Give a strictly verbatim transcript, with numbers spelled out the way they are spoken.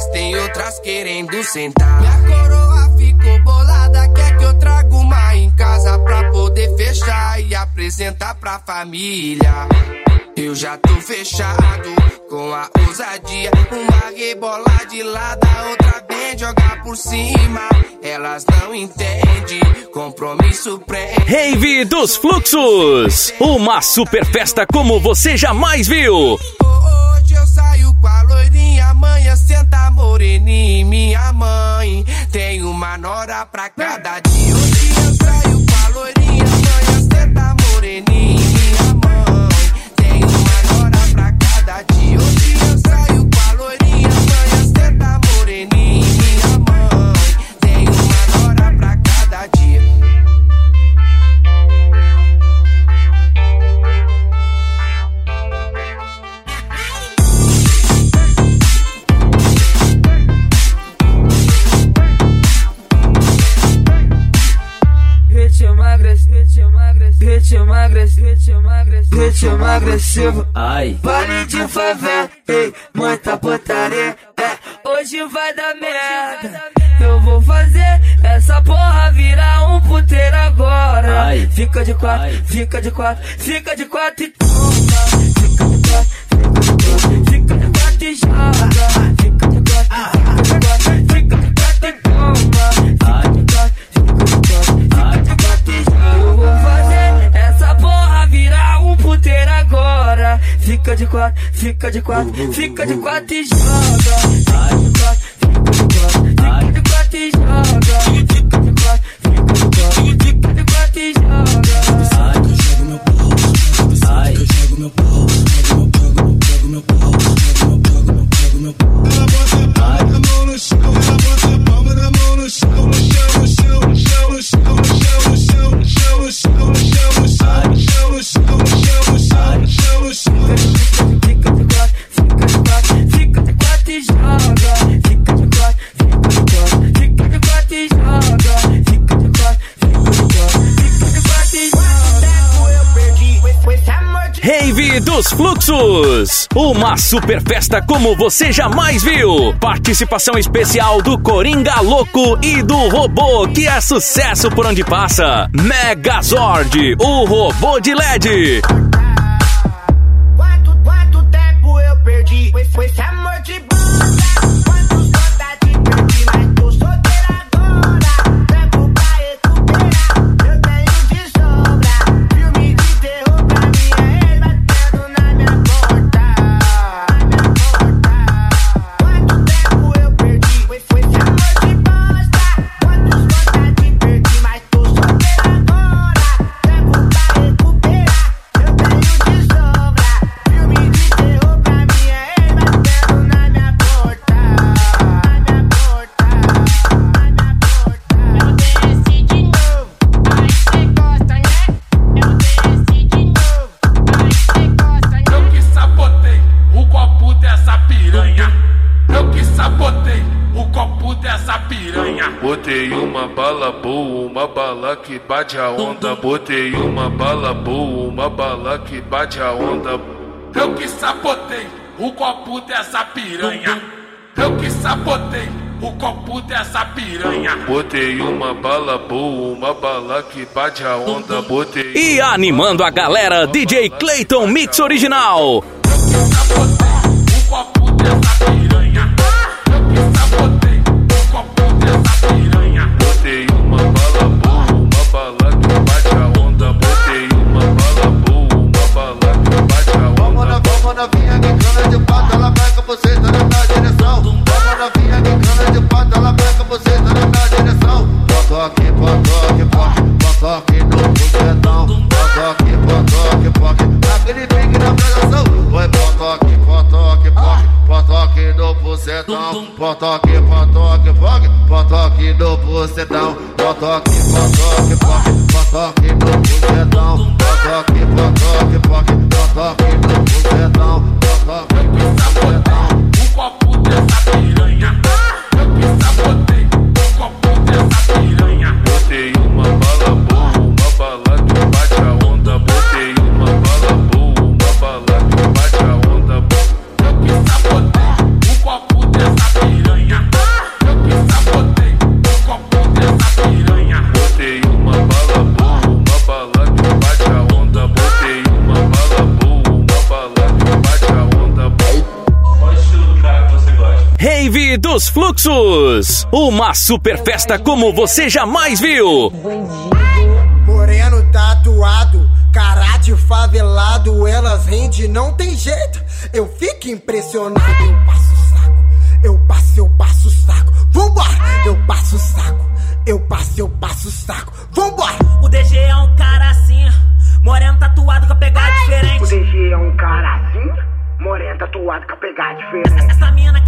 mas tem outras querendo sentar. Minha coroa ficou bolada, quer que eu traga uma em casa pra poder fechar e apresentar pra família. Eu já tô fechado com a ousadia, uma rebola de lado, a outra vem jogar por cima. Elas não entendem, compromisso prende. Rave dos Fluxos, uma super festa como você jamais viu. Hoje eu saio com a loirinha, amanhã senta moreninha. Minha mãe tem uma nora pra cada dia. Hoje eu saio com a loirinha, amanhã senta moreninha. Minha mãe tem uma nora pra cada dia. Hoje eu saio com a loirinha, amanhã senta moreninha. Minha mãe tem uma nora pra cada dia. Ritmo agressivo, ritmo agressivo, ritmo agressivo, ritmo agressivo, ritmo agressivo. Ai, Vale de favela, ei, muita putaria, é, hoje vai dar merda. Eu vou fazer essa porra virar um puteiro agora. Ai. Fica de quatro, Ai. fica de quatro, fica de quatro e toma. Fica de quatro, fica de quatro e joga. Fica de quatro, fica de quatro, fica de quatro e toma. Fica de quatro, fica de quatro e joga. Eu vou fazer essa porra virar um puteiro agora. Fica de quatro, fica de quatro, fica de quatro e joga. Fica de quatro, fica de quatro e joga. Fica de quatro, fica de quatro, fica de quatro e joga. ai, Eu jogo meu pau, jogo meu pau, jogo meu pau, jogo meu pau. Ela bota a mão no chão, ela bota a palma da mão no chão, no chão, no chão, no chão, no chão, no chão, no chão, no chão, no chão, no chão, no chão, no chão, no chão, no chão, no chão, no chão. Fica de quatro, fica de quatro, fica de quatro e joga. Fica de quatro, fica de quatro, fica de quatro e joga. Fica de quatro, fica de quatro, fica de quatro e joga. Eu perdi com esse amor de... Rave dos Fluxos, uma super festa como você jamais viu. Participação especial do Coringa Louco e do Robô, que é sucesso por onde passa. Megazord, o robô de L E D. Quanto, quanto tempo eu perdi com esse, com esse amor de banda? Quantos vontade perdi, mas tô solteira agora. Tempo pra recuperar, eu tenho de sobra. Filme de terror pra minha ex batendo na minha porta. Na minha porta. Quanto tempo eu perdi com esse, com esse amor de bosta? Quantos vontade perdi, mas tô solteira agora. Tempo pra recuperar, eu tenho de sobra. Filme de terror pra minha ex batendo na minha porta. Na minha porta, na minha porta. Eu desci de novo, aí cê gosta, né? Eu desci de novo, aí cê gosta, né? Eu que sabotei o copo dessa piranha. Eu que sabotei o copo dessa piranha. Botei uma bala boa, uma bala que bate a onda. Botei uma bala boa, uma bala que bate a onda. Eu que sabotei o copo dessa piranha. Eu que sabotei o copo dessa piranha. Botei uma bala boa, uma bala que bate a onda. Botei E animando a galera, D J Clayton Mix Original. Eu que sabotei o copo dessa piranha. Eu que sabotei o copo dessa piranha. Botei uma bala boa, uma bala que bate a onda. Botei uma bala boa, uma bala que bate a onda. Vamos na, vamos na vinha que cana de pata, ela pega você, tá na minha direção. Vamos na vinha que cana de pata, ela pega você, tá na minha direção. Potoque, potoque, poque, potoque no bucetão. Potoque, potoque, poque, aquele pique na pegação. Foi potoque, potoque, poque, potoque no bucetão. Potoque, potoque, poque, potoque no bucetão. Potoque, potoque, poque, potoque no bucetão. Potoque, potoque, poque, potoque no bucetão. Potoque no bucetão. O copo dessa piranha. Eu que sabotei o copo dessa piranha. Botei uma bala boa, uma bala que bate a onda. Botei uma bala boa, uma bala que bate a onda. Eu que sabotei o copo dessa piranha. dos fluxos. Uma super festa como você jamais viu. Moreno tatuado, cara de favelado, elas rende, não tem jeito. Eu fico impressionado, eu passo o saco, eu passo, eu passo o saco. Vambora, eu passo o saco, eu passo, eu passo o saco. Vambora. O D G é um cara assim, moreno tatuado com a pegada diferente. O D G é um cara assim, moreno tatuado com a pegada diferente. Essa mina